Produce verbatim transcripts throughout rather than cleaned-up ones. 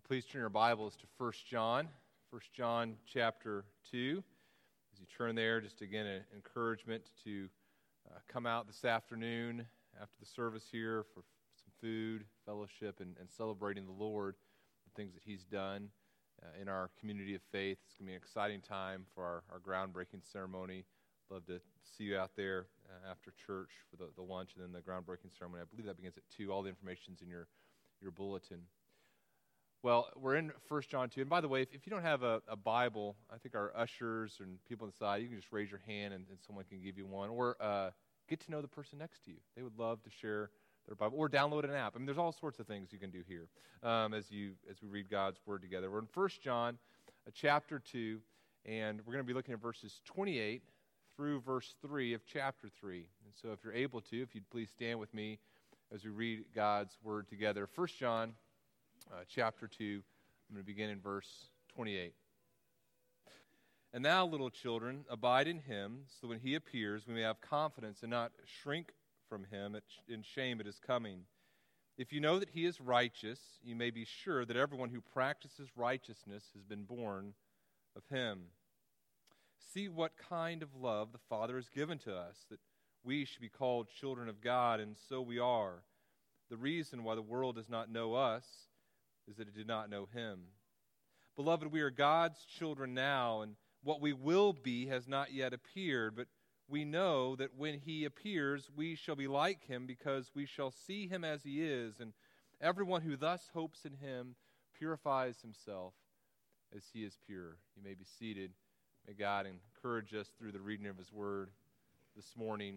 Please turn your Bibles to First John, First John chapter two. As you turn there, just again, an encouragement to uh, come out this afternoon after the service here for some food, fellowship, and, and celebrating the Lord, the things that He's done uh, in our community of faith. It's going to be an exciting time for our, our groundbreaking ceremony. Love to see you out there uh, after church for the, the lunch and then the groundbreaking ceremony. I believe that begins at two. All the information's in your, your bulletin. Well, we're in First John two. And by the way, if, if you don't have a, a Bible, I think our ushers and people inside, you can just raise your hand and, and someone can give you one. Or uh, get to know the person next to you. They would love to share their Bible. Or download an app. I mean, there's all sorts of things you can do here um, as you as we read God's Word together. We're in First John uh, chapter two, and we're going to be looking at verses twenty-eight through verse three of chapter three. And so if you're able to, if you'd please stand with me as we read God's Word together. First John Uh, chapter two, I'm going to begin in verse twenty-eight. And now, little children, abide in Him, so when He appears, we may have confidence and not shrink from Him in shame at His coming. If you know that He is righteous, you may be sure that everyone who practices righteousness has been born of Him. See what kind of love the Father has given to us, that we should be called children of God, and so we are. The reason why the world does not know us is that it did not know Him. Beloved, we are God's children now, and what we will be has not yet appeared, but we know that when He appears, we shall be like Him, because we shall see Him as He is, and everyone who thus hopes in Him purifies himself as He is pure. You may be seated. May God encourage us through the reading of His Word this morning.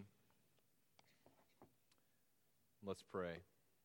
Let's pray.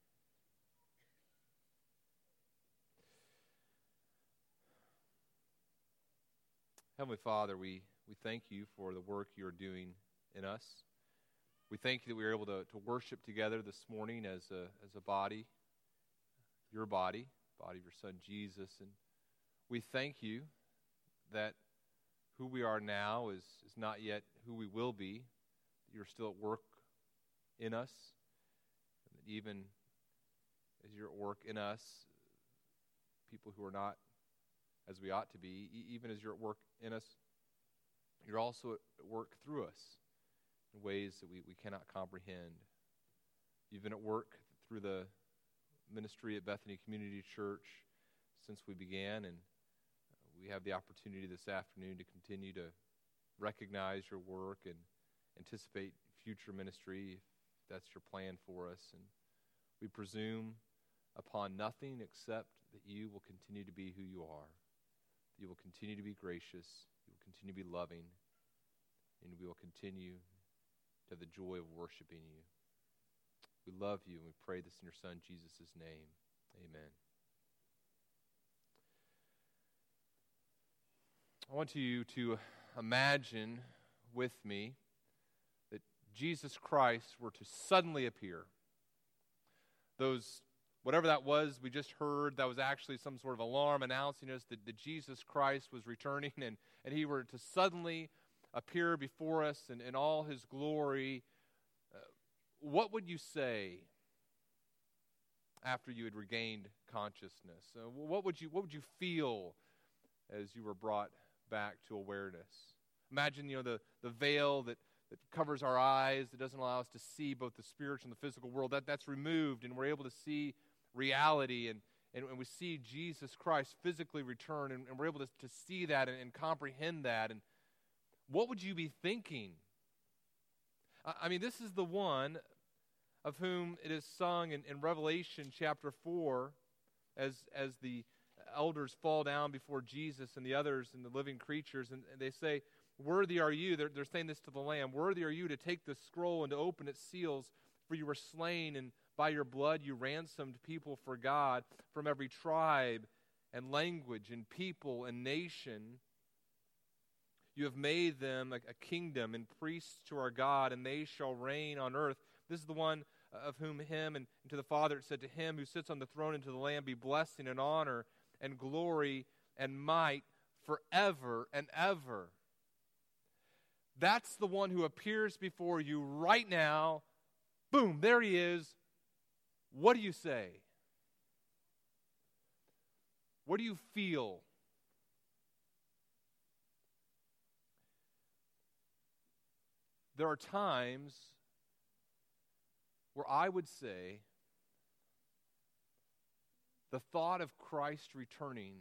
Heavenly Father, we, we thank You for the work You are doing in us. We thank You that we are able to, to worship together this morning as a as a body, Your body, body of Your Son Jesus. And we thank You that who we are now is, is not yet who we will be, that You're still at work in us, and that even as You're at work in us, people who are not as we ought to be, even as You're at work in us, You're also at work through us in ways that we, we cannot comprehend. You've been at work through the ministry at Bethany Community Church since we began, and we have the opportunity this afternoon to continue to recognize Your work and anticipate future ministry, if that's Your plan for us. And we presume upon nothing except that You will continue to be who You are. You will continue to be gracious, You will continue to be loving, and we will continue to have the joy of worshiping You. We love You, and we pray this in Your Son, Jesus' name. Amen. I want you to imagine with me that Jesus Christ were to suddenly appear. Those Whatever that was we just heard, that was actually some sort of alarm announcing us that, that Jesus Christ was returning, and, and He were to suddenly appear before us in, in all His glory. Uh, what would you say after you had regained consciousness? Uh, what would you what would you feel as you were brought back to awareness? Imagine, you know, the, the veil that that covers our eyes, that doesn't allow us to see both the spiritual and the physical world. That, that's removed, and we're able to see reality, and, and, and we see Jesus Christ physically return, and, and we're able to, to see that and, and comprehend that. And what would you be thinking? I, I mean, this is the one of whom it is sung in, in Revelation chapter four, as, as the elders fall down before Jesus and the others and the living creatures, and, and they say, "Worthy are You," they're, they're saying this to the Lamb, "Worthy are You to take the scroll and to open its seals, for You were slain, and by Your blood You ransomed people for God from every tribe and language and people and nation. You have made them a, a kingdom and priests to our God, and they shall reign on earth." This is the one of whom Him and, and to the Father it said, "To Him who sits on the throne and to the Lamb be blessing and honor and glory and might forever and ever." That's the one who appears before you right now. Boom, there He is. What do you say? What do you feel? There are times where I would say the thought of Christ returning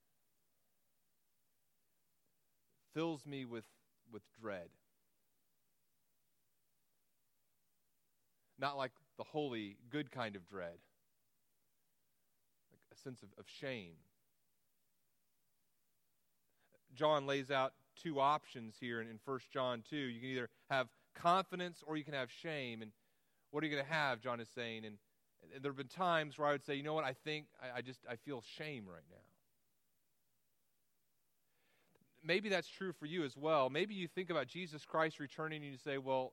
fills me with, with dread. Not like the holy, good kind of dread. Like a sense of, of shame. John lays out two options here in, in First John two. You can either have confidence or you can have shame. And what are you going to have, John is saying? And, and there have been times where I would say, you know what, I think, I, I just, I feel shame right now. Maybe that's true for you as well. Maybe you think about Jesus Christ returning and you say, well,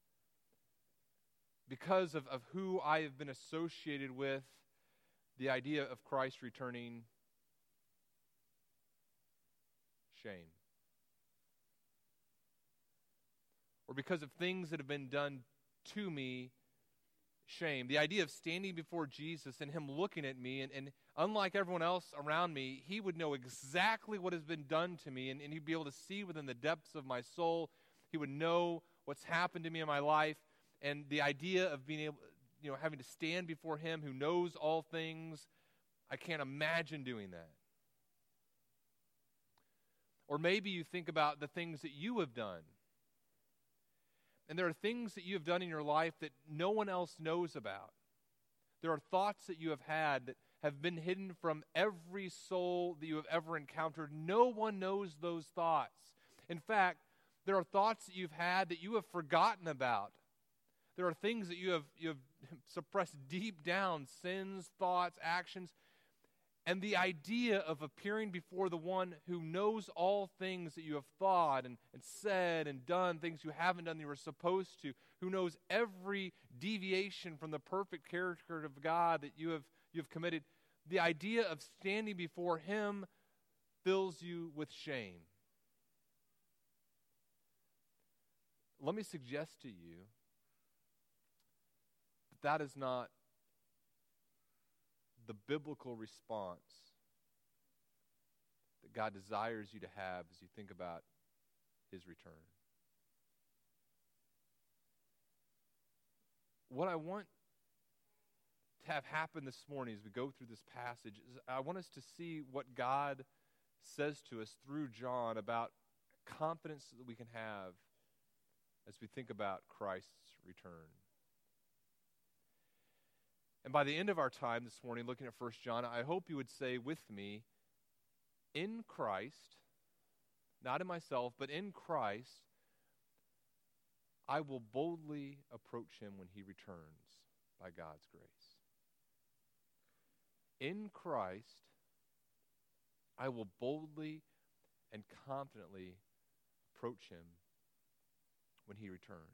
because of, of who I have been associated with, the idea of Christ returning, shame. Or because of things that have been done to me, shame. The idea of standing before Jesus and him looking at me, and, and unlike everyone else around me, he would know exactly what has been done to me, and, and he'd be able to see within the depths of my soul. He would know what's happened to me in my life, and the idea of being able, you know, having to stand before him who knows all things, I can't imagine doing that. Or maybe you think about the things that you have done. And there are things that you have done in your life that no one else knows about. There are thoughts that you have had that have been hidden from every soul that you have ever encountered. No one knows those thoughts. In fact, there are thoughts that you've had that you have forgotten about. There are things that you have, you have suppressed deep down, sins, thoughts, actions. And the idea of appearing before the one who knows all things that you have thought and, and said and done, things you haven't done that you were supposed to, who knows every deviation from the perfect character of God that you have, you have committed, the idea of standing before him fills you with shame. Let me suggest to you that that is not the biblical response that God desires you to have as you think about his return. What I want to have happen this morning as we go through this passage is I want us to see what God says to us through John about confidence that we can have as we think about Christ's return. And by the end of our time this morning, looking at First John, I hope you would say with me, in Christ, not in myself, but in Christ, I will boldly approach him when he returns by God's grace. In Christ, I will boldly and confidently approach him when he returns.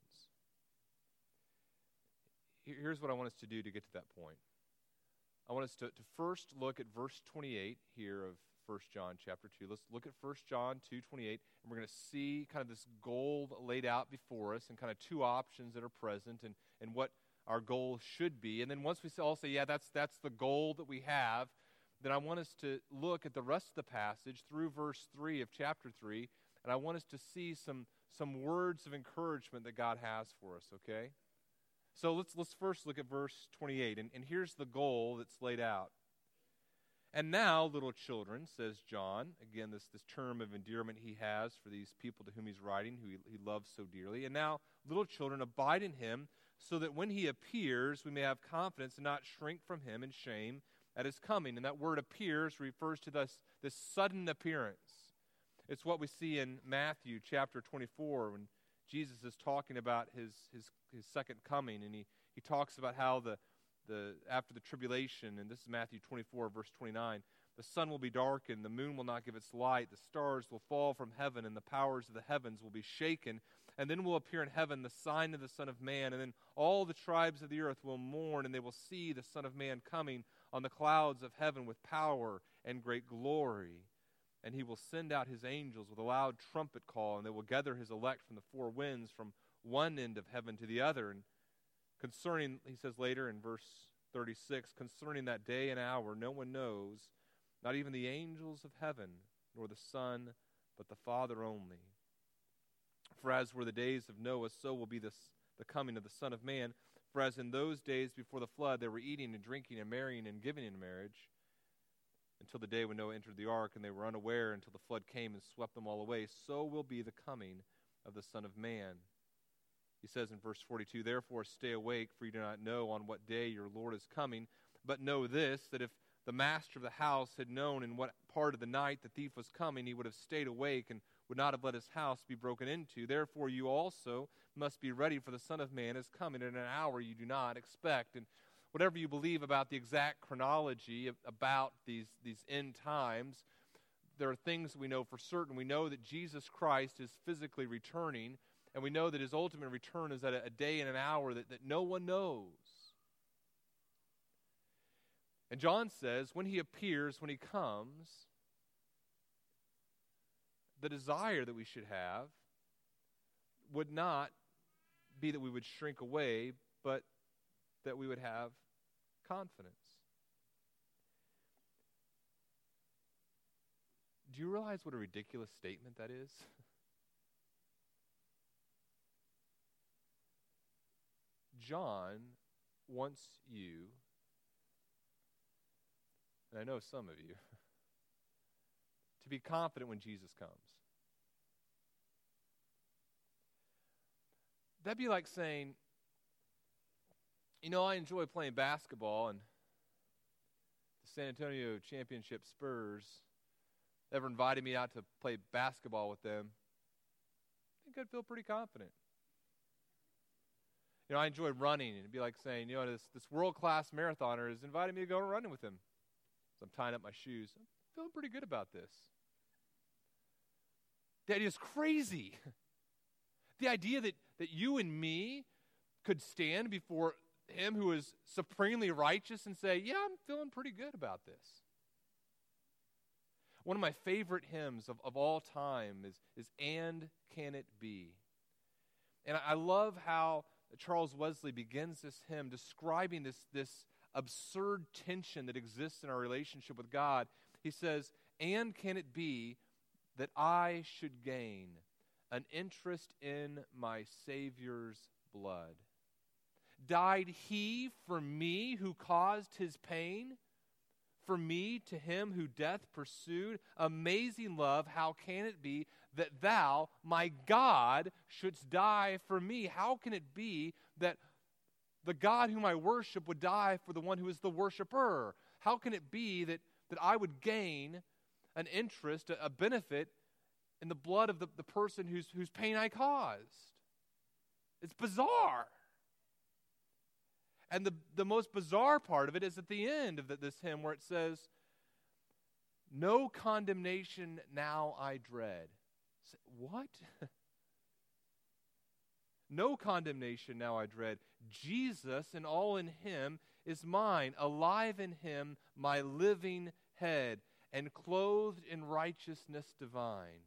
Here's what I want us to do to get to that point. I want us to, to first look at verse twenty-eight here of First John chapter two. Let's look at First John two twenty-eight, and we're going to see kind of this goal laid out before us and kind of two options that are present and, and what our goal should be. And then once we all say, yeah, that's, that's the goal that we have, then I want us to look at the rest of the passage through verse three of chapter three, and I want us to see some, some words of encouragement that God has for us, okay? So let's let's first look at verse twenty-eight, and, and here's the goal that's laid out. And now, little children, says John, again, this, this term of endearment he has for these people to whom he's writing, who he, he loves so dearly. And now, little children, abide in him, so that when he appears, we may have confidence and not shrink from him in shame at his coming. And that word appears refers to this, this sudden appearance. It's what we see in Matthew chapter twenty-four when Jesus is talking about his his, his second coming, and he, he talks about how the, the after the tribulation, and this is Matthew twenty-four, verse twenty-nine, the sun will be darkened, the moon will not give its light, the stars will fall from heaven, and the powers of the heavens will be shaken. And then will appear in heaven the sign of the Son of Man, and then all the tribes of the earth will mourn, and they will see the Son of Man coming on the clouds of heaven with power and great glory. And he will send out his angels with a loud trumpet call, and they will gather his elect from the four winds, from one end of heaven to the other. And concerning, he says later in verse thirty-six, concerning that day and hour, no one knows, not even the angels of heaven, nor the Son, but the Father only. For as were the days of Noah, so will be this, the coming of the Son of Man. For as in those days before the flood, they were eating and drinking and marrying and giving in marriage, until the day when Noah entered the ark, and they were unaware until the flood came and swept them all away, so will be the coming of the Son of Man. He says in verse forty-two, Therefore stay awake, for you do not know on what day your Lord is coming. But know this, that if the master of the house had known in what part of the night the thief was coming, he would have stayed awake and would not have let his house be broken into. Therefore you also must be ready, for the Son of Man is coming in an hour you do not expect. And whatever you believe about the exact chronology of, about these, these end times, there are things we know for certain. We know that Jesus Christ is physically returning, and we know that his ultimate return is at a, a day and an hour that, that no one knows. And John says, when he appears, when he comes, the desire that we should have would not be that we would shrink away, but that we would have confidence. Do you realize what a ridiculous statement that is? John wants you, and I know some of you, to be confident when Jesus comes. That'd be like saying, you know, I enjoy playing basketball, and the San Antonio Championship Spurs ever invited me out to play basketball with them, I think I'd feel pretty confident. You know, I enjoy running, and it'd be like saying, you know, this, this world-class marathoner has invited me to go running with him. So I'm tying up my shoes. I'm feeling pretty good about this. The idea is crazy. The idea that, that you and me could stand before him who is supremely righteous and say, yeah, I'm feeling pretty good about this. One of my favorite hymns of, of all time is, is And Can It Be? And I, I love how Charles Wesley begins this hymn describing this, this absurd tension that exists in our relationship with God. He says, and can it be that I should gain an interest in my Savior's blood? Died he for me who caused his pain? For me, to him who death pursued? Amazing love, how can it be that thou, my God, shouldst die for me? How can it be that the God whom I worship would die for the one who is the worshiper? How can it be that, that I would gain an interest, a, a benefit in the blood of the, the person whose, whose pain I caused? It's bizarre. And the, the most bizarre part of it is at the end of the, this hymn where it says, no condemnation now I dread. Say, what? No condemnation now I dread. Jesus and all in him is mine, alive in him, my living head, and clothed in righteousness divine.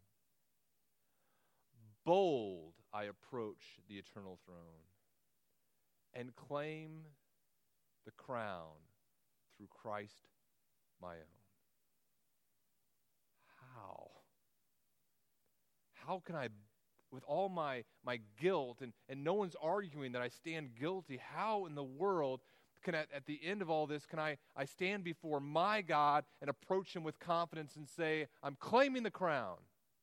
Bold I approach the eternal throne and claim the crown through Christ my own. How? How can I, with all my, my guilt, and, and no one's arguing that I stand guilty, how in the world can I, at the end of all this, can I, I stand before my God and approach him with confidence and say, I'm claiming the crown?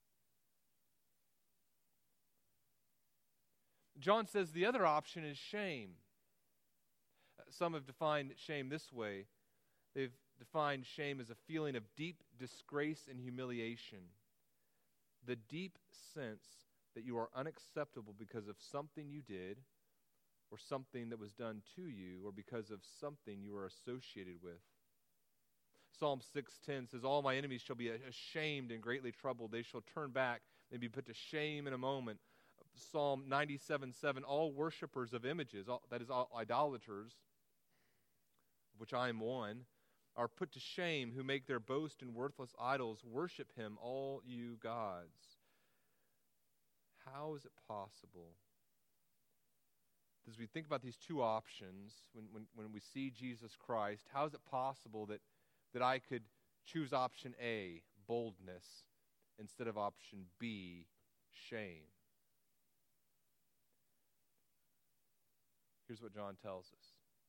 John says the other option is shame. Some have defined shame this way. They've defined shame as a feeling of deep disgrace and humiliation. The deep sense that you are unacceptable because of something you did, or something that was done to you, or because of something you are associated with. Psalm six ten says, all my enemies shall be ashamed and greatly troubled. They shall turn back and be put to shame in a moment. Psalm ninety-seven seven, all worshipers of images, all, that is all idolaters, of which I am one, are put to shame who make their boast in worthless idols. Worship him, all you gods. How is it possible? As we think about these two options, when, when, when we see Jesus Christ, how is it possible that, that I could choose option A, boldness, instead of option B, shame. Here's what John tells us.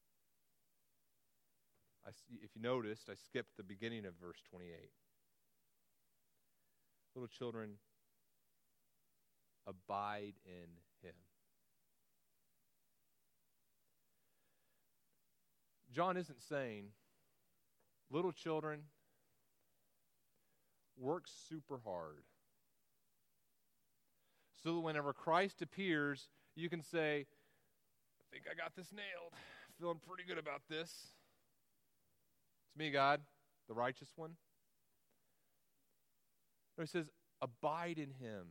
I, if you noticed, I skipped the beginning of verse twenty-eight. Little children, abide in him. John isn't saying, little children, work super hard, so that whenever Christ appears, you can say, I think I got this nailed. Feeling pretty good about this. It's me, God, the righteous one. No, he says, abide in him.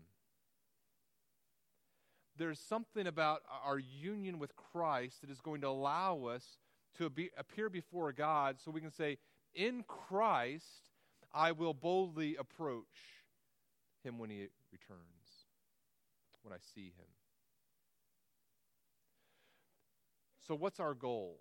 There's something about our union with Christ that is going to allow us to be, appear before God so we can say, in Christ, I will boldly approach him when he returns, when I see him. So what's our goal?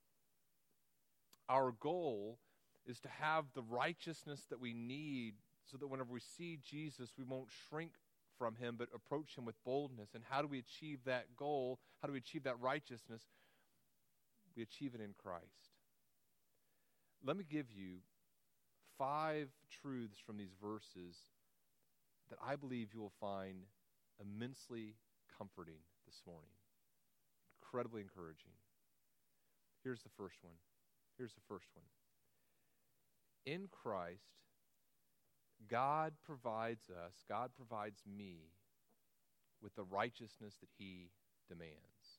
Our goal is to have the righteousness that we need so that whenever we see Jesus, we won't shrink from him, but approach him with boldness. And how do we achieve that goal? How do we achieve that righteousness? We achieve it in Christ. Let me give you five truths from these verses that I believe you will find immensely comforting this morning. Incredibly encouraging. Here's the first one. Here's the first one. In Christ, God provides us, God provides me with the righteousness that he demands.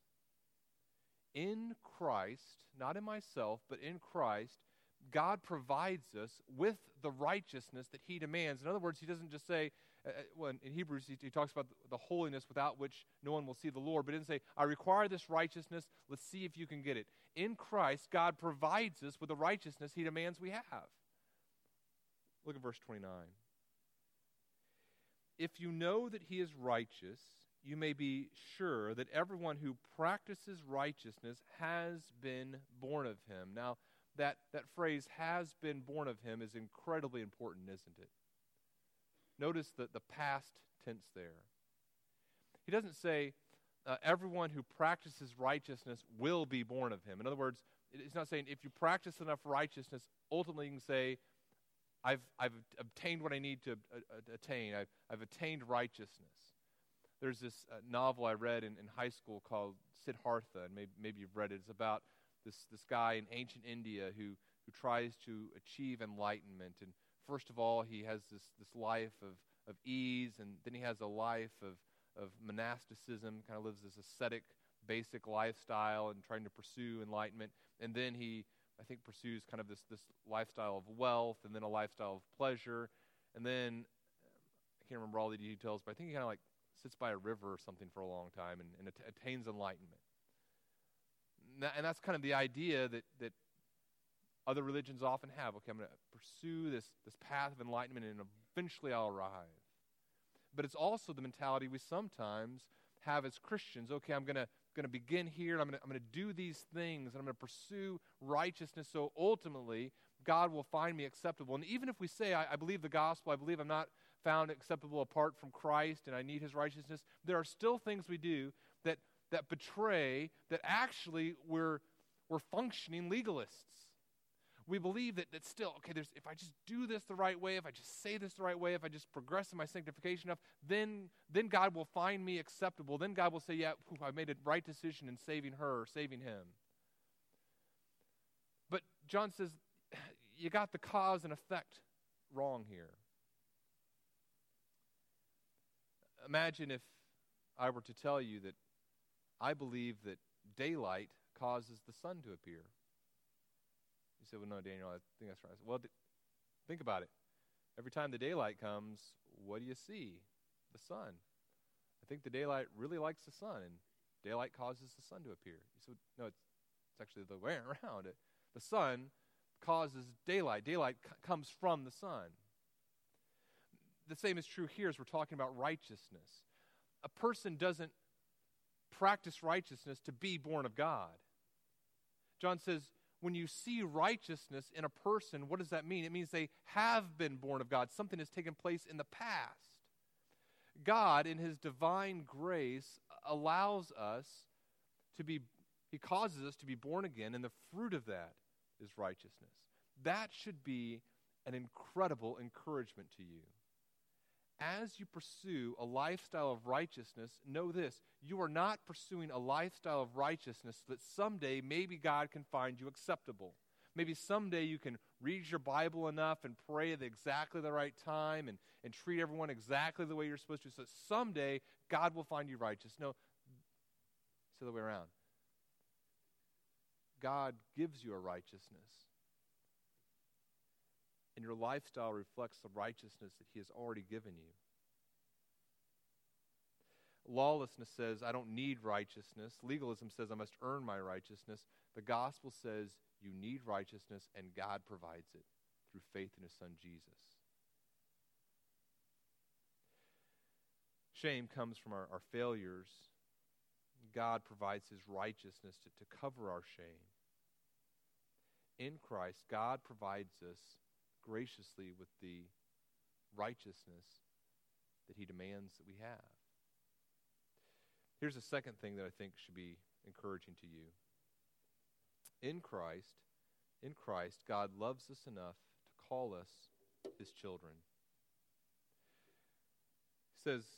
In Christ, not in myself, but in Christ, God provides us with the righteousness that he demands. In other words, he doesn't just say, uh, well, in Hebrews, he, he talks about the, the holiness without which no one will see the Lord, but he doesn't say, I require this righteousness, let's see if you can get it. In Christ, God provides us with the righteousness he demands we have. Look at verse twenty-nine. If you know that he is righteous, you may be sure that everyone who practices righteousness has been born of him. Now, that, that phrase, has been born of him, is incredibly important, isn't it? Notice the, the past tense there. He doesn't say, uh, everyone who practices righteousness will be born of him. In other words, it's not saying if you practice enough righteousness, ultimately you can say, I've, I've obtained what I need to uh, attain. I've, I've attained righteousness. There's this uh, novel I read in, in high school called Siddhartha, and maybe, maybe you've read it. It's about this, this guy in ancient India who, who tries to achieve enlightenment. And first of all, he has this, this life of, of ease, and then he has a life of, of monasticism, kind of lives this ascetic, basic lifestyle and trying to pursue enlightenment. And then he, I think, pursues kind of this, this lifestyle of wealth, and then a lifestyle of pleasure. And then, I can't remember all the details, but I think he kind of like sits by a river or something for a long time and, and att- attains enlightenment. And, that, and that's kind of the idea that, that other religions often have. Okay, I'm going to pursue this, this path of enlightenment, and eventually I'll arrive. But it's also the mentality we sometimes have as Christians. Okay, I'm going to going to begin here, and I'm going to I'm going to do these things, and I'm going to pursue righteousness, so ultimately God will find me acceptable. And even if we say, I, I believe the gospel, I believe I'm not found acceptable apart from Christ, and I need his righteousness, there are still things we do that that betray that actually we're we're functioning legalists. We believe that, that still, okay, there's if I just do this the right way, if I just say this the right way, if I just progress in my sanctification enough, then then God will find me acceptable. Then God will say, yeah, whew, I made a right decision in saving her or saving him. But John says, you got the cause and effect wrong here. Imagine if I were to tell you that I believe that daylight causes the sun to appear. You say, well, no, Daniel, I think that's right. I said, well, th- think about it. Every time the daylight comes, what do you see? The sun. I think the daylight really likes the sun, and daylight causes the sun to appear. You said, no, it's, it's actually the way around. It, the sun causes daylight. Daylight c- comes from the sun. The same is true here as we're talking about righteousness. A person doesn't practice righteousness to be born of God. John says, when you see righteousness in a person, what does that mean? It means they have been born of God. Something has taken place in the past. God, in his divine grace, allows us to be, he causes us to be born again, and the fruit of that is righteousness. That should be an incredible encouragement to you. As you pursue a lifestyle of righteousness, know this: you are not pursuing a lifestyle of righteousness so that someday maybe God can find you acceptable. Maybe someday you can read your Bible enough and pray at exactly the right time and, and treat everyone exactly the way you're supposed to, so that someday God will find you righteous. No, it's the other way around. God gives you a righteousness, and your lifestyle reflects the righteousness that he has already given you. Lawlessness says, I don't need righteousness. Legalism says, I must earn my righteousness. The gospel says, you need righteousness, and God provides it through faith in his son Jesus. Shame comes from our, our failures. God provides his righteousness to, to cover our shame. In Christ, God provides us graciously with the righteousness that he demands that we have. Here's a second thing that I think should be encouraging to you. In Christ, in Christ, God loves us enough to call us his children. He says,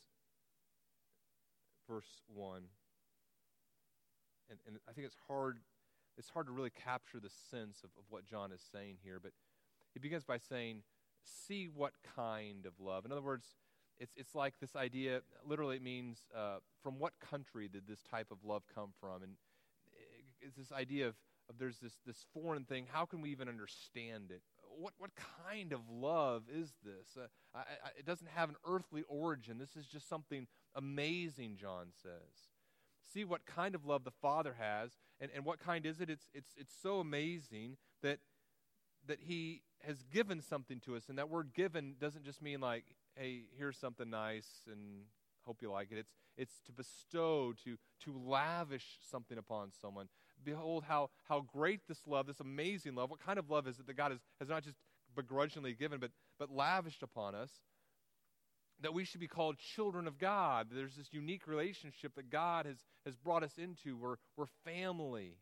verse one, and, and I think it's hard, it's hard to really capture the sense of, of what John is saying here, but he begins by saying, see what kind of love. In other words, it's it's like this idea, literally it means, uh, from what country did this type of love come from? And it's this idea of, of there's this, this foreign thing, how can we even understand it? What what kind of love is this? Uh, I, I, it doesn't have an earthly origin. This is just something amazing, John says. See what kind of love the Father has, and, and what kind is it? It's it's it's so amazing that that he has given something to us, and that word given doesn't just mean like, hey, here's something nice and hope you like it. It's it's to bestow, to to lavish something upon someone. Behold how how great this love, this amazing love. What kind of love is it that God has, has not just begrudgingly given, but but lavished upon us? That we should be called children of God. There's this unique relationship that God has, has brought us into. We're, we're family.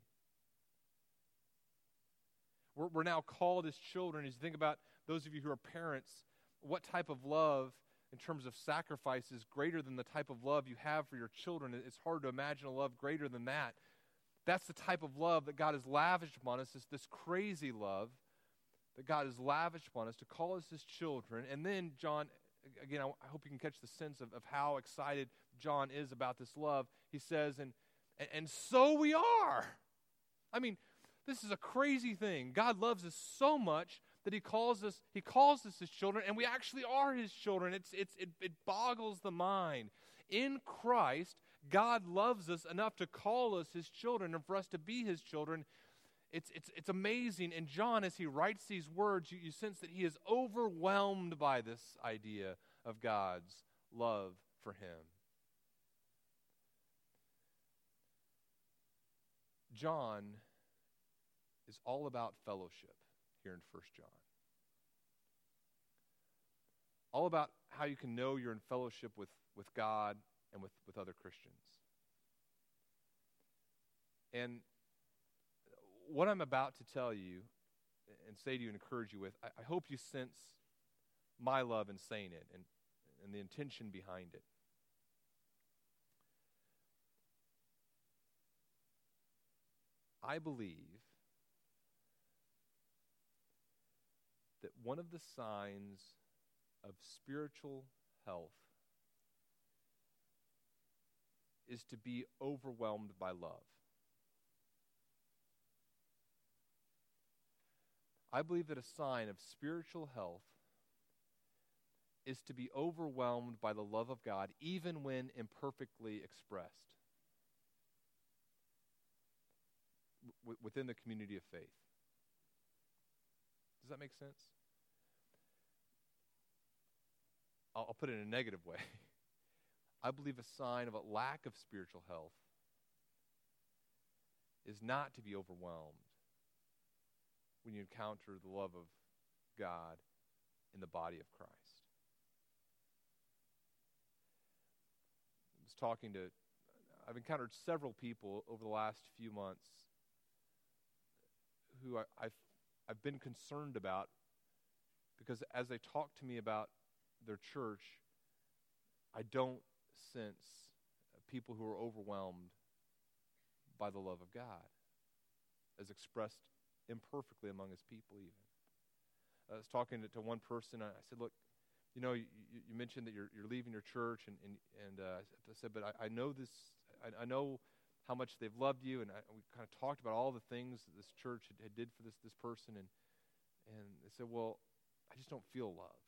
We're, we're now called as children. As you think about those of you who are parents, what type of love in terms of sacrifice is greater than the type of love you have for your children? It's hard to imagine a love greater than that. That's the type of love that God has lavished upon us, this, this crazy love that God has lavished upon us to call us his children. And then John, again, I, I hope you can catch the sense of, of how excited John is about this love. He says, and, and and so we are. I mean, this is a crazy thing. God loves us so much that he calls us, he calls us his children, and we actually are his children. It's it's it, it boggles the mind. In Christ, God loves us enough to call us his children and for us to be his children. It's it's it's amazing. And John, as he writes these words, you, you sense that he is overwhelmed by this idea of God's love for him. John is all about fellowship here in First John. All about how you can know you're in fellowship with, with God and with, with other Christians. And what I'm about to tell you and say to you and encourage you with, I, I hope you sense my love in saying it and, and the intention behind it. I believe that one of the signs of spiritual health is to be overwhelmed by love. I believe that a sign of spiritual health is to be overwhelmed by the love of God, even when imperfectly expressed w- within the community of faith. Does that make sense? I'll, I'll put it in a negative way. I believe a sign of a lack of spiritual health is not to be overwhelmed when you encounter the love of God in the body of Christ. I was talking to, I've encountered several people over the last few months who I, I've, I've been concerned about because as they talk to me about their church, I don't sense people who are overwhelmed by the love of God as expressed imperfectly among his people even. I was talking to, to one person, I said, look, you know, you, you mentioned that you're, you're leaving your church, and, and, and uh, I said, but I, I know this, I, I know how much they've loved you, and I, we kind of talked about all the things that this church had, had did for this, this person, and, and they said, well, I just don't feel loved.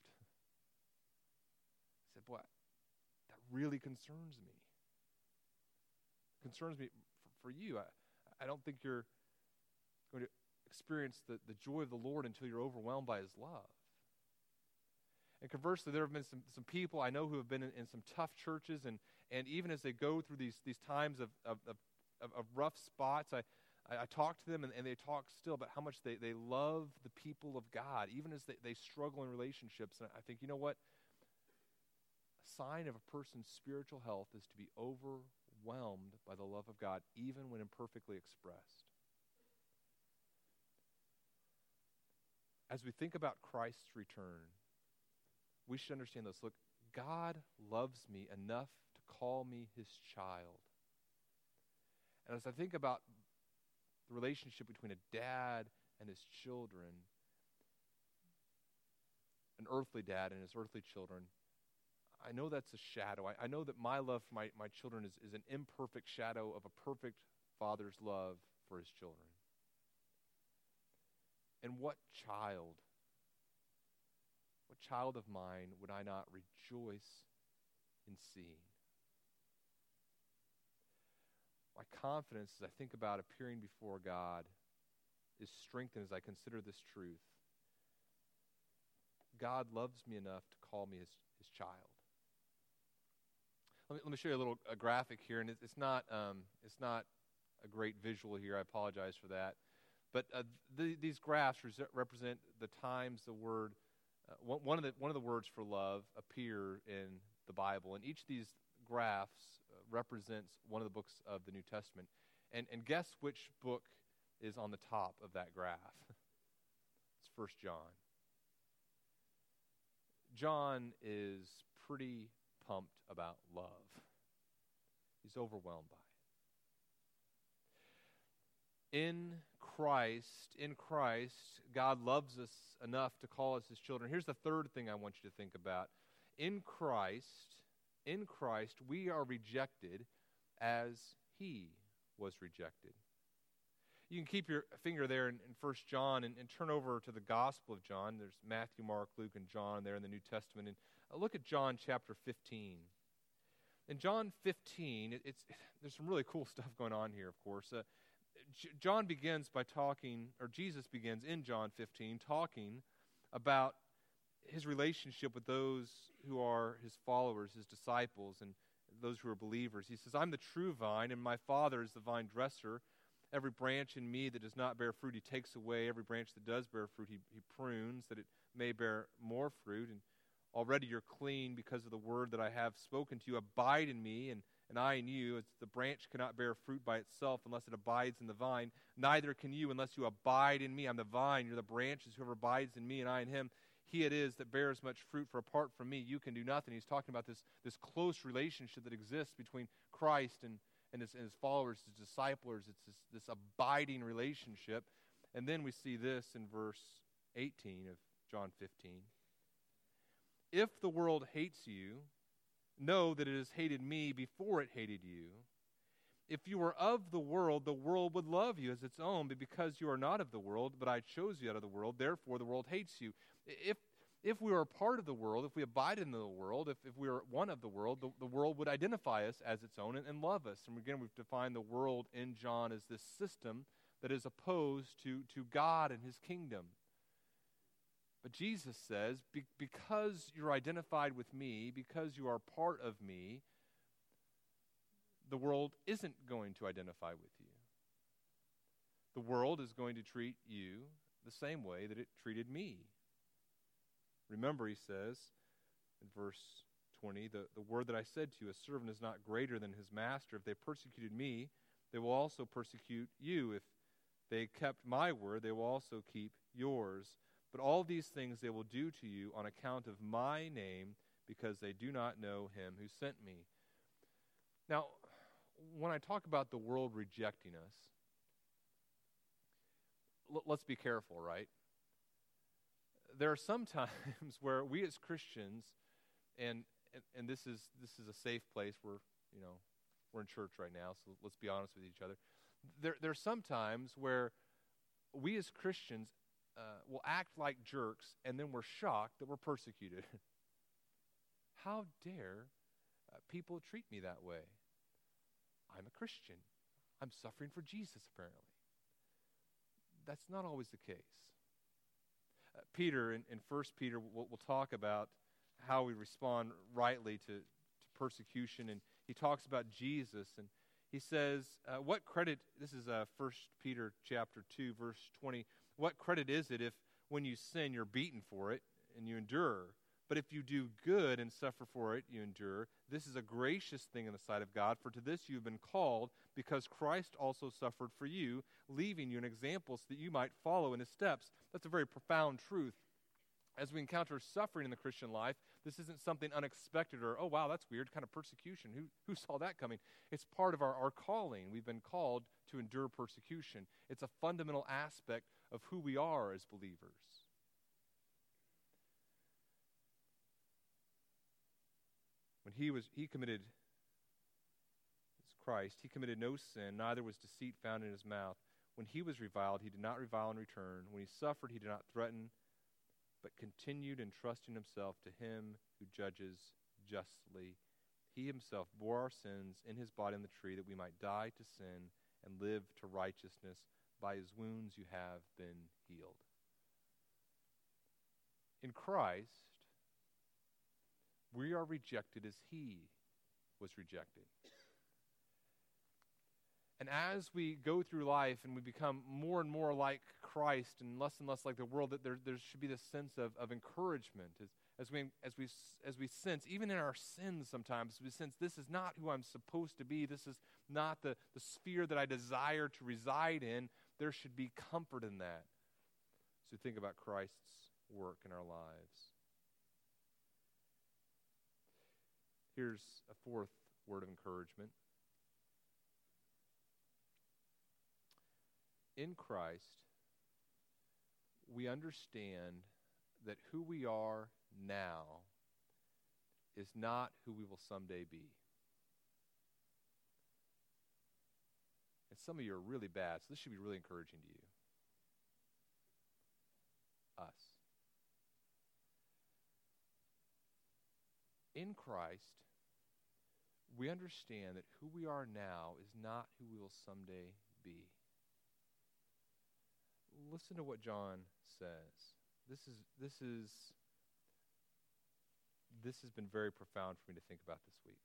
I said, boy, that really concerns me. It concerns me for, for you. I, I don't think you're going to experience the, the joy of the Lord until you're overwhelmed by his love. And conversely, there have been some, some people I know who have been in, in some tough churches, and, and even as they go through these, these times of, of, of, of rough spots, I, I, I talk to them, and, and they talk still about how much they, they love the people of God, even as they, they struggle in relationships. And I think, you know what? A sign of a person's spiritual health is to be overwhelmed by the love of God, even when imperfectly expressed. As we think about Christ's return, we should understand this. Look, God loves me enough to call me his child. And as I think about the relationship between a dad and his children, an earthly dad and his earthly children, I know that's a shadow. I, I know that my love for my, my children is, is an imperfect shadow of a perfect father's love for his children. And what child, what child of mine would I not rejoice in seeing? My confidence as I think about appearing before God is strengthened as I consider this truth. God loves me enough to call me his, his child. Let me, let me show you a little a graphic here, and it's, it's not um, it's not a great visual here. I apologize for that. But uh, the, these graphs res- represent the times the word, uh, one, one of the one of the words for love appear in the Bible, and each of these graphs uh, represents one of the books of the New Testament. And and guess which book is on the top of that graph? It's First John. John is pretty pumped about love. He's overwhelmed by it. In Christ, in Christ, God loves us enough to call us his children. Here's the third thing I want you to think about. In Christ, in Christ, we are rejected as he was rejected. You can keep your finger there in, in First John and, and turn over to the Gospel of John. There's Matthew, Mark, Luke, and John there in the New Testament. And uh, look at John chapter fifteen. In John fifteen, it, it's there's some really cool stuff going on here, of course. Uh, J- John begins by talking, or Jesus begins in John fifteen, talking about his relationship with those who are his followers, his disciples, and those who are believers. He says, I'm the true vine, and my Father is the vine dresser. Every branch in me that does not bear fruit, he takes away. Every branch that does bear fruit, he, he prunes, that it may bear more fruit. And already you're clean because of the word that I have spoken to you. Abide in me, and, and I in you. It's the branch cannot bear fruit by itself unless it abides in the vine. Neither can you unless you abide in me. I'm the vine, you're the branches. Whoever abides in me and I in him, he it is that bears much fruit, for apart from me you can do nothing. He's talking about this, this close relationship that exists between Christ and And his, and his followers, his disciples. It's this, this abiding relationship. And then we see this in verse eighteen of John fifteen. If the world hates you, know that it has hated me before it hated you. If you were of the world, the world would love you as its own, but because you are not of the world, but I chose you out of the world, therefore the world hates you. If If we are a part of the world, if we abide in the world, if, if we are one of the world, the, the world would identify us as its own and, and love us. And again, we've defined the world in John as this system that is opposed to, to God and his kingdom. But Jesus says, be, because you're identified with me, because you are part of me, the world isn't going to identify with you. The world is going to treat you the same way that it treated me. Remember, he says in verse twenty, the, the word that I said to you, a servant is not greater than his master. If they persecuted me, they will also persecute you. If they kept my word, they will also keep yours. But all these things they will do to you on account of my name, because they do not know him who sent me. Now, when I talk about the world rejecting us, l- let's be careful, right? There are some times where we as Christians, and, and and this is this is a safe place where, you know, we're in church right now, so let's be honest with each other. There there are some times where we as Christians uh, will act like jerks, and then we're shocked that we're persecuted. How dare uh, people treat me that way? I'm a Christian. I'm suffering for Jesus, apparently. That's not always the case. Uh, Peter, in, in First Peter, we'll, we'll talk about how we respond rightly to, to persecution, and he talks about Jesus, and he says, uh, what credit, this is uh, First Peter chapter two, verse twenty, what credit is it if when you sin you're beaten for it and you endure? But if you do good and suffer for it, you endure. This is a gracious thing in the sight of God, for to this you have been called, because Christ also suffered for you, leaving you an example so that you might follow in his steps. That's a very profound truth. As we encounter suffering in the Christian life, this isn't something unexpected or, oh, wow, that's weird, kind of persecution. Who who saw that coming? It's part of our, our calling. We've been called to endure persecution. It's a fundamental aspect of who we are as believers. When he was, he committed, as Christ, he committed no sin, neither was deceit found in his mouth. When he was reviled, he did not revile in return. When he suffered, he did not threaten, but continued entrusting himself to him who judges justly. He himself bore our sins in his body on the tree, that we might die to sin and live to righteousness. By his wounds you have been healed. In Christ, we are rejected as he was rejected. And as we go through life and we become more and more like Christ and less and less like the world, that there, there should be this sense of, of encouragement as, as we as we as we sense, even in our sins sometimes, we sense this is not who I'm supposed to be. This is not the, the sphere that I desire to reside in. There should be comfort in that. So think about Christ's work in our lives. Here's a fourth word of encouragement. In Christ, we understand that who we are now is not who we will someday be. And some of you are really bad, so this should be really encouraging to you. Us. In Christ, we understand that who we are now is not who we will someday be. Listen to what John says. This is this is this has been very profound for me to think about this week.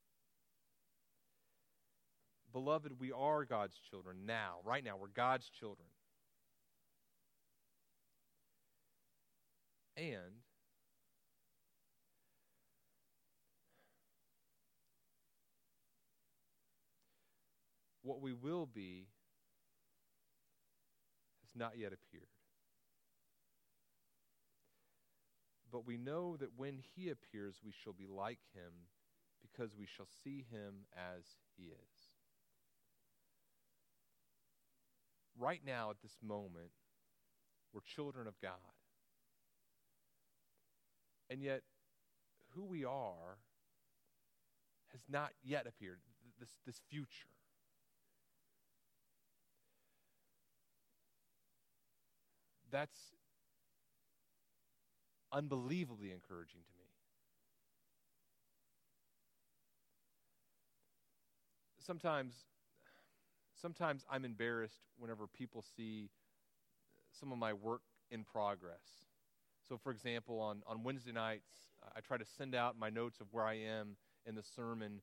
Beloved, we are God's children now, right now. We're God's children. And what we will be has not yet appeared. But we know that when he appears, we shall be like him, because we shall see him as he is. Right now, at this moment, we're children of God. And yet, who we are has not yet appeared, this, this future. That's unbelievably encouraging to me. Sometimes, sometimes I'm embarrassed whenever people see some of my work in progress. So, for example, on, on Wednesday nights, I try to send out my notes of where I am in the sermon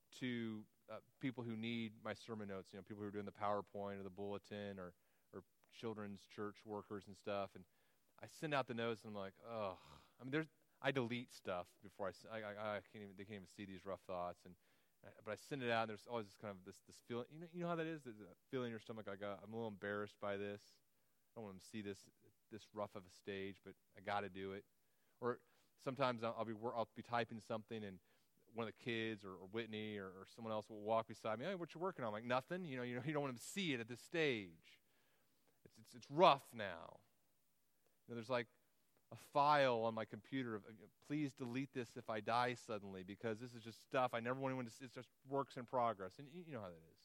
to uh, people who need my sermon notes, you know, people who are doing the PowerPoint or the bulletin or, or children's church workers and stuff, and I send out the notes, and I'm like, oh, I mean, there's, I delete stuff before I, s- I, I, I can't even, they can't even see these rough thoughts, and I- but I send it out, and there's always this kind of this this feeling, you know, you know how that is, there's a feeling in your stomach, like uh, I'm a little embarrassed by this. I don't want them to see this this rough of a stage, but I got to do it. Or sometimes I'll, I'll be wor- I'll be typing something, and one of the kids or, or Whitney or, or someone else will walk beside me. Hey, what you working on? I'm like, nothing. You know, you know, you don't want them to see it at this stage. It's it's it's rough now. You know, there's like a file on my computer of, uh, please delete this if I die suddenly, because this is just stuff I never want anyone to see. It's just works in progress, and you, you know how that is.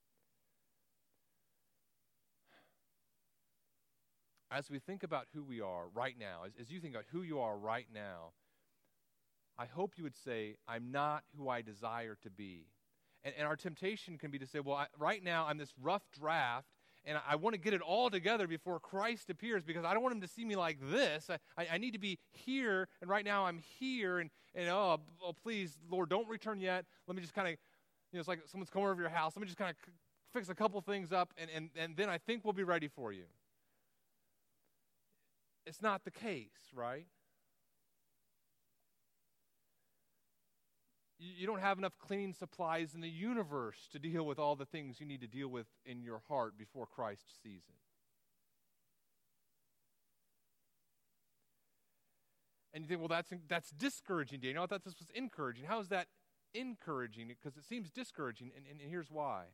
As we think about who we are right now, as, as you think about who you are right now, I hope you would say, I'm not who I desire to be. And, and our temptation can be to say, well, I, right now I'm this rough draft, and I, I want to get it all together before Christ appears, because I don't want him to see me like this. I, I, I need to be here, and right now I'm here, and, and oh, oh, please, Lord, don't return yet. Let me just kind of, you know, it's like someone's coming over to your house. Let me just kind of c- fix a couple things up, and, and, and then I think we'll be ready for you. It's not the case, right? You, you don't have enough cleaning supplies in the universe to deal with all the things you need to deal with in your heart before Christ sees it. And you think, well, that's that's discouraging, Daniel. I thought this was encouraging. How is that encouraging? Because it seems discouraging, and, and, and here's why.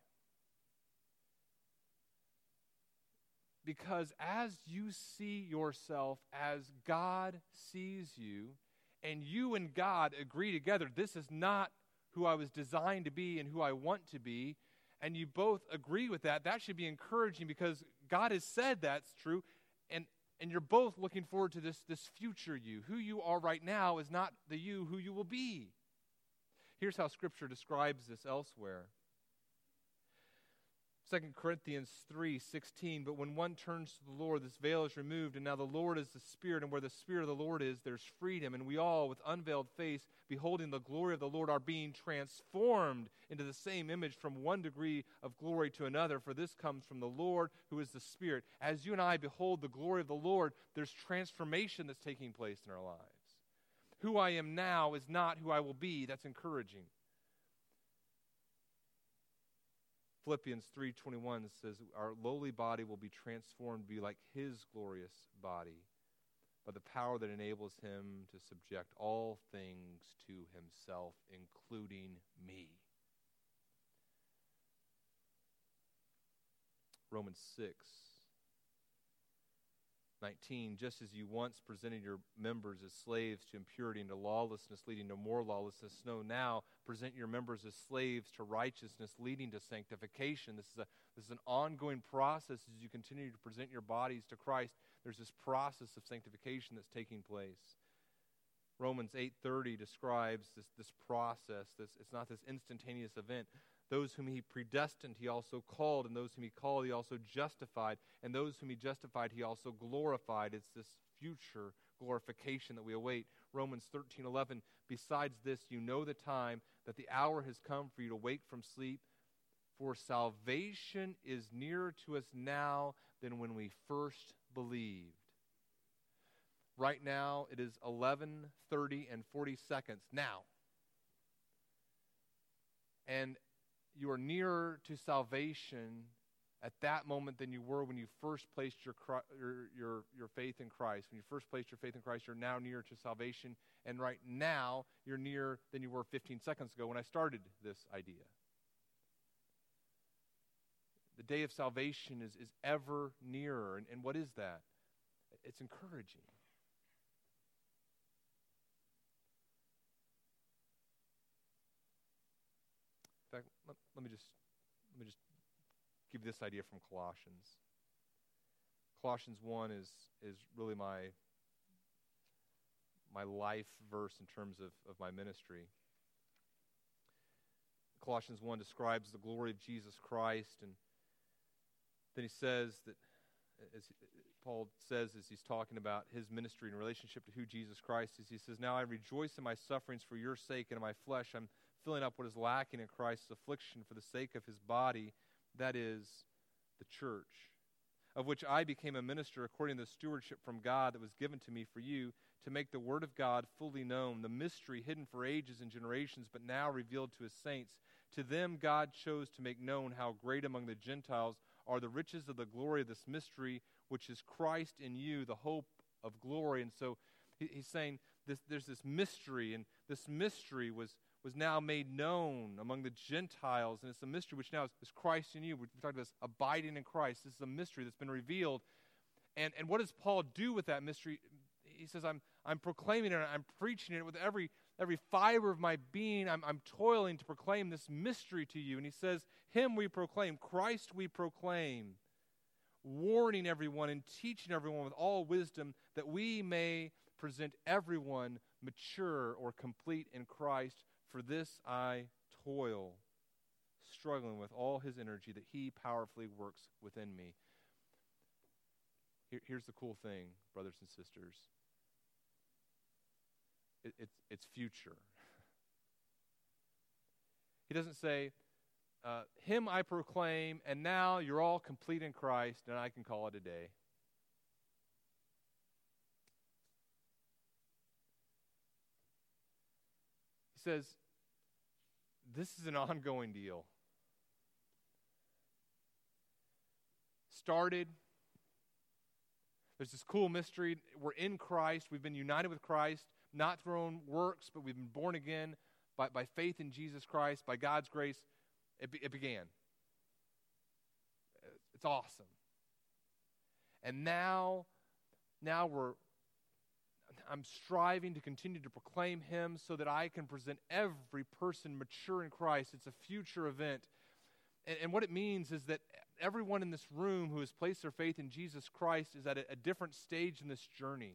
Because as you see yourself as God sees you, and you and God agree together, this is not who I was designed to be and who I want to be, and you both agree with that, that should be encouraging, because God has said that's true, and, and you're both looking forward to this, this future you. Who you are right now is not the you who you will be. Here's how Scripture describes this elsewhere. Second Corinthians three sixteen, but when one turns to the Lord, this veil is removed, and now the Lord is the Spirit, and where the Spirit of the Lord is, there's freedom. And we all, with unveiled face, beholding the glory of the Lord, are being transformed into the same image from one degree of glory to another, for this comes from the Lord, who is the Spirit. As you and I behold the glory of the Lord, there's transformation that's taking place in our lives. Who I am now is not who I will be. That's encouraging. Philippians three twenty-one says, our lowly body will be transformed to be like his glorious body by the power that enables him to subject all things to himself, including me. Romans six nineteen, just as you once presented your members as slaves to impurity and to lawlessness, leading to more lawlessness, so now present your members as slaves to righteousness, leading to sanctification. This is a this is an ongoing process as you continue to present your bodies to Christ. There's this process of sanctification that's taking place. Romans eight thirty describes this, this process. This, it's not this instantaneous event. Those whom he predestined, he also called, and those whom he called, he also justified, and those whom he justified, he also glorified. It's this future glorification that we await. Romans thirteen eleven, besides this, you know the time, that the hour has come for you to wake from sleep, for salvation is nearer to us now than when we first believed. Right now, it is eleven thirty and forty seconds now. And you are nearer to salvation at that moment than you were when you first placed your, your, your, your faith in Christ. When you first placed your faith in Christ, you're now nearer to salvation. And right now, you're nearer than you were fifteen seconds ago when I started this idea. The day of salvation is, is ever nearer. And, and what is that? It's encouraging. In fact, let, let me just let me just give you this idea from Colossians. Colossians one is is really my my life verse in terms of, of my ministry. Colossians one describes the glory of Jesus Christ, and then he says that, as Paul says as he's talking about his ministry in relationship to who Jesus Christ is, he says, now I rejoice in my sufferings for your sake, and in my flesh I'm filling up what is lacking in Christ's affliction for the sake of his body, that is, the church. of which I became a minister according to the stewardship from God that was given to me for you, to make the word of God fully known, the mystery hidden for ages and generations, but now revealed to his saints. To them God chose to make known how great among the Gentiles are the riches of the glory of this mystery, which is Christ in you, the hope of glory. And so he, he's saying this, there's this mystery, and this mystery was, was now made known among the Gentiles, and it's a mystery which now is, is Christ in you. We talked about this abiding in Christ. This is a mystery that's been revealed. And, and what does Paul do with that mystery? He says, I'm, I'm proclaiming it, I'm preaching it with every every fiber of my being. I'm, I'm toiling to proclaim this mystery to you. And he says, him we proclaim, Christ we proclaim, warning everyone and teaching everyone with all wisdom, that we may present everyone mature or complete in Christ. For this I toil, struggling with all his energy that he powerfully works within me. Here, here's the cool thing, brothers and sisters. It, it's, it's future. He doesn't say, uh, him I proclaim, and now you're all complete in Christ, and I can call it a day. He says, this is an ongoing deal. Started. There's this cool mystery. We're in Christ. We've been united with Christ, not through our own works, but we've been born again by, by faith in Jesus Christ, by God's grace. It, be, it began. It's awesome. And now, now we're, I'm striving to continue to proclaim him so that I can present every person mature in Christ. It's a future event. And, and what it means is that everyone in this room who has placed their faith in Jesus Christ is at a, a different stage in this journey.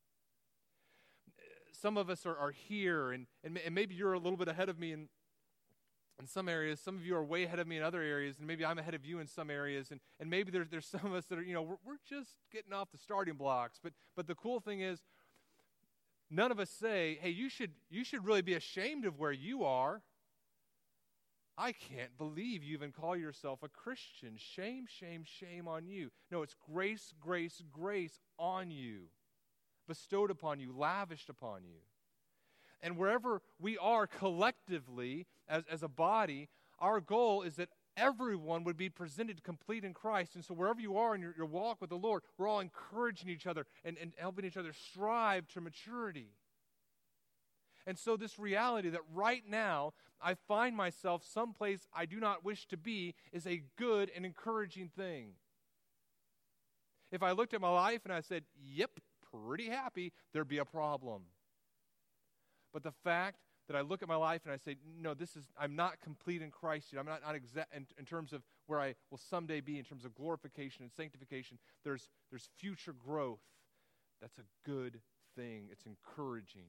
Some of us are, are here, and, and, and maybe you're a little bit ahead of me in, in some areas. Some of you are way ahead of me in other areas, and maybe I'm ahead of you in some areas. And, and maybe there's, there's some of us that are, you know, we're, we're just getting off the starting blocks. But, but the cool thing is, none of us say, hey, you should, you should really be ashamed of where you are. I can't believe you even call yourself a Christian. Shame, shame, shame on you. No, it's grace, grace, grace on you, bestowed upon you, lavished upon you. And wherever we are collectively as, as a body, our goal is that everyone would be presented complete in Christ. And so wherever you are in your, your walk with the Lord, we're all encouraging each other and, and helping each other strive to maturity. And so this reality that right now I find myself someplace I do not wish to be is a good and encouraging thing. If I looked at my life and I said, yep, pretty happy, there'd be a problem. But the fact that I look at my life and I say, no, this is, I'm not complete in Christ yet. I'm not, not exact in, in terms of where I will someday be in terms of glorification and sanctification. There's, there's future growth. That's a good thing. It's encouraging.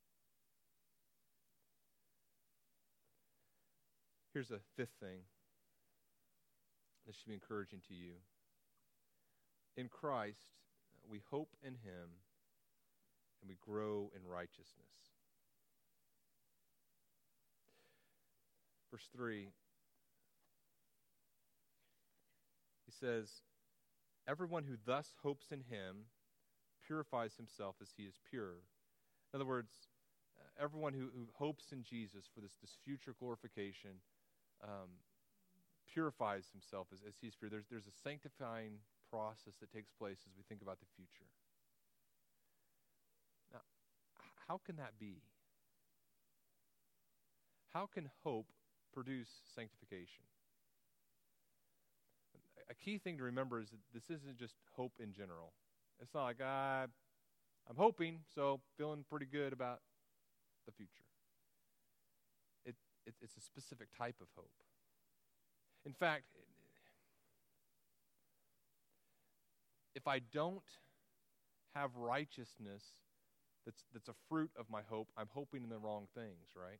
Here's a fifth thing that should be encouraging to you. In Christ, we hope in him and we grow in righteousness. Verse three, he says, everyone who thus hopes in him purifies himself as he is pure. In other words, uh, everyone who, who hopes in Jesus for this, this future glorification um, purifies himself as, as he's pure. There's, there's a sanctifying process that takes place as we think about the future. Now, how can that be? How can hope produce sanctification? A key thing to remember is that this isn't just hope in general. It's not like, ah, I'm hoping, so feeling pretty good about the future. It, it, it's a specific type of hope. In fact, if I don't have righteousness that's, that's a fruit of my hope, I'm hoping in the wrong things, right?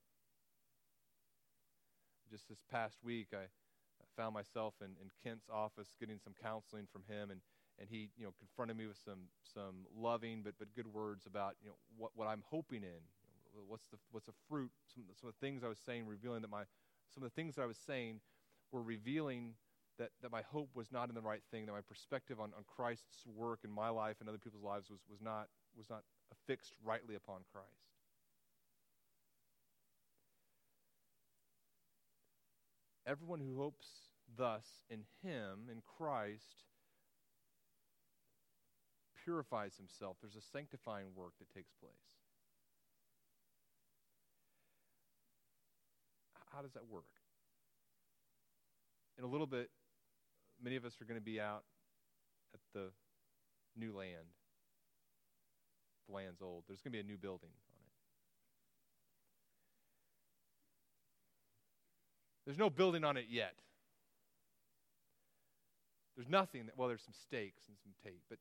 Just this past week, I found myself in, in Kent's office getting some counseling from him, and, and he, you know, confronted me with some some loving but but good words about, you know, what, what I'm hoping in. You know, what's the what's the fruit? Some, some of the things I was saying, revealing that my some of the things that I was saying were revealing that, that my hope was not in the right thing, that my perspective on, on Christ's work in my life and other people's lives was, was not was not affixed rightly upon Christ. Everyone who hopes thus in him, in Christ, purifies himself. There's a sanctifying work that takes place. How does that work? In a little bit, many of us are going to be out at the new land. The land's old. There's going to be a new building on it. There's no building on it yet. There's nothing that, well, there's some stakes and some tape, but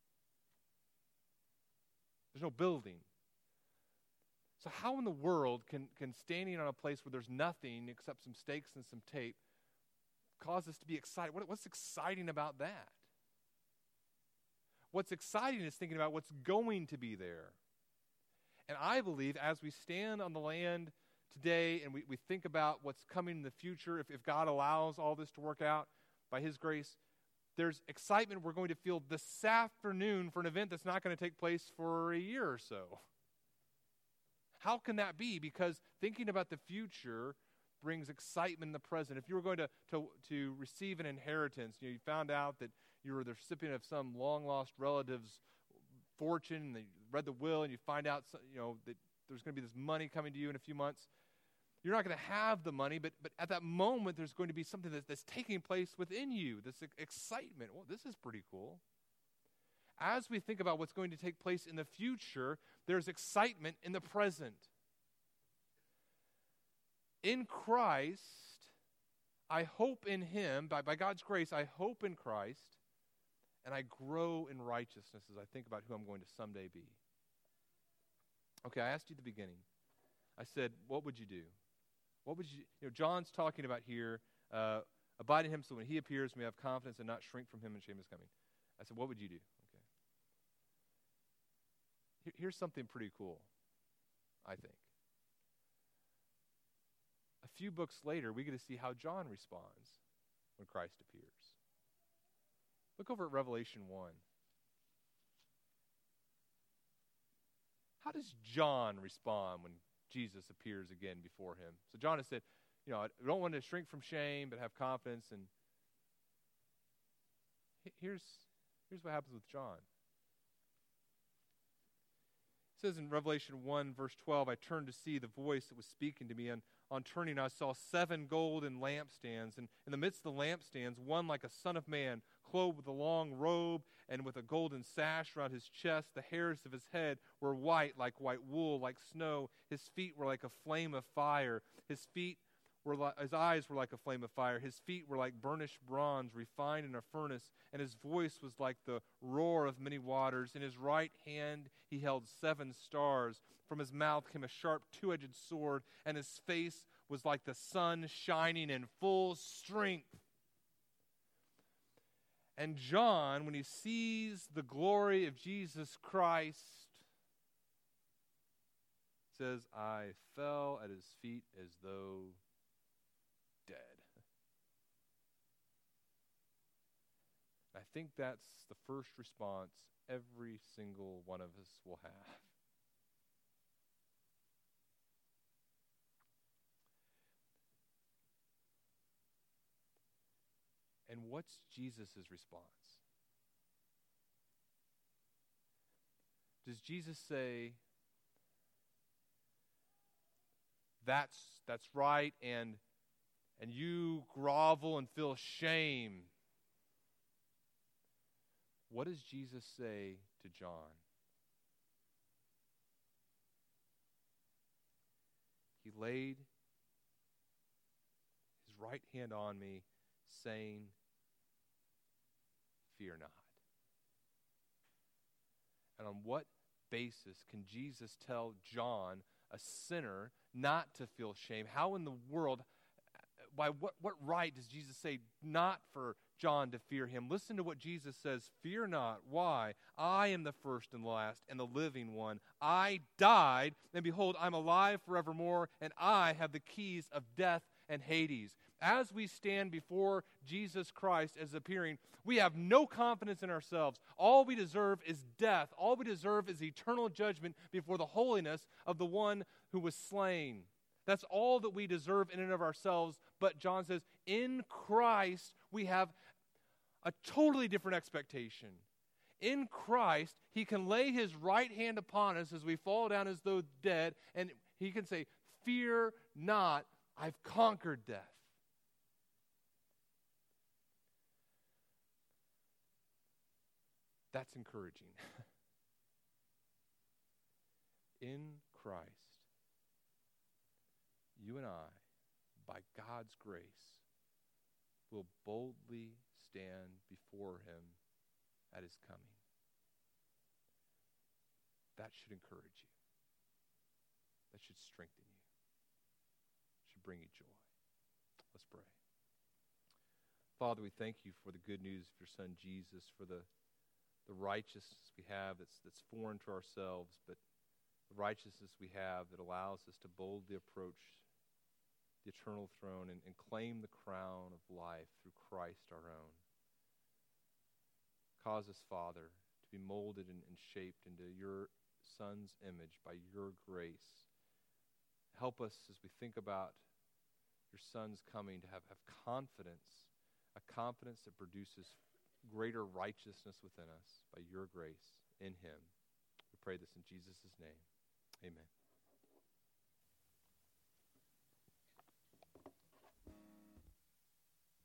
there's no building. So how in the world can, can standing on a place where there's nothing except some stakes and some tape cause us to be excited? What, what's exciting about that? What's exciting is thinking about what's going to be there. And I believe as we stand on the land today and we, we think about what's coming in the future, if, if God allows all this to work out by his grace, there's excitement we're going to feel this afternoon for an event that's not going to take place for a year or so. How can that be? Because thinking about the future brings excitement in the present. If you were going to, to, to receive an inheritance, you know, you found out that you were the recipient of some long-lost relative's fortune, and you read the will, and you find out, you know, that there's going to be this money coming to you in a few months. You're not going to have the money, but but at that moment, there's going to be something that, that's taking place within you, this excitement. Well, this is pretty cool. As we think about what's going to take place in the future, there's excitement in the present. In Christ, I hope in him, by, by God's grace, I hope in Christ, and I grow in righteousness as I think about who I'm going to someday be. Okay, I asked you at the beginning. I said, what would you do? What would you, you know, John's talking about here, uh, abide in him so when he appears, we have confidence and not shrink from him and shame is coming. I said, what would you do? Okay. Here, here's something pretty cool, I think. A few books later, we get to see how John responds when Christ appears. Look over at Revelation one. How does John respond when Jesus appears again before him? So John has said, you know, I don't want to shrink from shame, but have confidence. And here's, here's what happens with John. It says in Revelation one, verse twelve, I turned to see the voice that was speaking to me, and on turning I saw seven golden lampstands, and in the midst of the lampstands, one like a son of man, clothed with a long robe and with a golden sash around his chest. The hairs of his head were white like white wool, like snow. His feet were like a flame of fire. His feet were like, his eyes were like a flame of fire. His feet were like burnished bronze refined in a furnace, and his voice was like the roar of many waters. In his right hand he held seven stars. From his mouth came a sharp two-edged sword, and his face was like the sun shining in full strength. And John, when he sees the glory of Jesus Christ, says, I fell at his feet as though dead. I think that's the first response every single one of us will have. And what's Jesus' response? Does Jesus say, that's that's right, and and you grovel and feel shame? What does Jesus say to John? He laid his right hand on me, saying, fear not. And on what basis can Jesus tell John, a sinner, not to feel shame? How in the world, by what, what right does Jesus say not for John to fear him? Listen to what Jesus says, fear not. Why? I am the first and the last and the living one. I died, and behold, I'm alive forevermore, and I have the keys of death and Hades. As we stand before Jesus Christ as appearing, we have no confidence in ourselves. All we deserve is death. All we deserve is eternal judgment before the holiness of the one who was slain. That's all that we deserve in and of ourselves. But John says, in Christ, we have a totally different expectation. In Christ, he can lay his right hand upon us as we fall down as though dead, and he can say, fear not, I've conquered death. That's encouraging. In Christ, you and I, by God's grace, will boldly stand before him at his coming. That should encourage you. That should strengthen you. Should bring you joy. Let's pray. Father, we thank you for the good news of your Son Jesus, for the the righteousness we have that's, that's foreign to ourselves, but the righteousness we have that allows us to boldly approach the eternal throne and, and claim the crown of life through Christ our own. Cause us, Father, to be molded and, and shaped into your Son's image by your grace. Help us as we think about your Son's coming to have, have confidence, a confidence that produces greater righteousness within us by your grace in him. We pray this in Jesus' name. Amen.